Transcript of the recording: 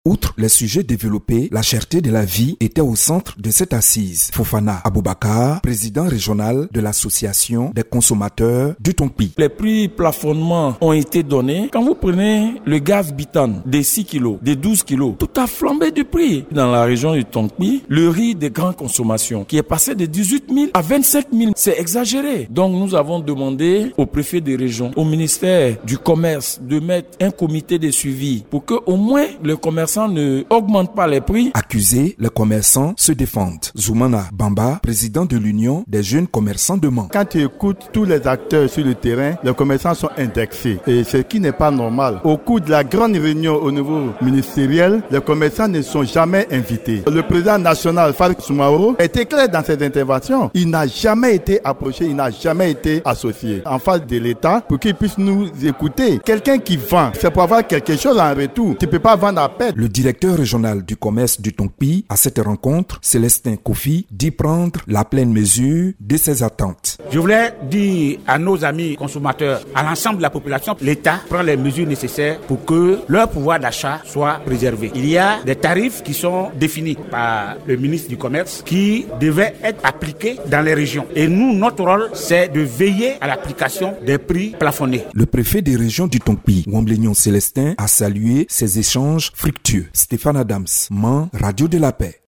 Outre les sujets développés, la cherté de la vie était au centre de cette assise. Fofana Aboubakar, président régional de l'association des consommateurs du Tonkpi. Les prix plafonnements ont été donnés. Quand vous prenez le gaz butane des 6 kilos, des 12 kilos, tout a flambé du prix. Dans la région du Tonkpi, le riz de grande consommation qui est passé de 18 000 à 25 000, c'est exagéré. Donc nous avons demandé au préfet des régions, au ministère du commerce de mettre un comité de suivi pour que au moins le commerçant ne augmente pas les prix. Accusés, les commerçants se défendent. Zoumana Bamba, président de l'Union des jeunes commerçants de Mans. Quand tu écoutes tous les acteurs sur le terrain, les commerçants sont indexés. Et ce qui n'est pas normal. Au cours de la grande réunion au niveau ministériel, les commerçants ne sont jamais invités. Le président national, Farid Soumaoro, était clair dans ses interventions. Il n'a jamais été approché, il n'a jamais été associé en face de l'État pour qu'il puisse nous écouter. Quelqu'un qui vend, c'est pour avoir quelque chose en retour. Tu ne peux pas vendre à perte. Le directeur régional du commerce du Tonkpi, à cette rencontre, Célestin Kofi, dit prendre la pleine mesure de ses attentes. Je voulais dire à nos amis consommateurs, à l'ensemble de la population, l'État prend les mesures nécessaires pour que leur pouvoir d'achat soit préservé. Il y a des tarifs qui sont définis par le ministre du Commerce qui devaient être appliqués dans les régions. Et nous, notre rôle, c'est de veiller à l'application des prix plafonnés. Le préfet des régions du Tonkpi, Wamblignon Célestin, a salué ces échanges fructueux. Stéphane Adams, Mans, Radio de la Paix.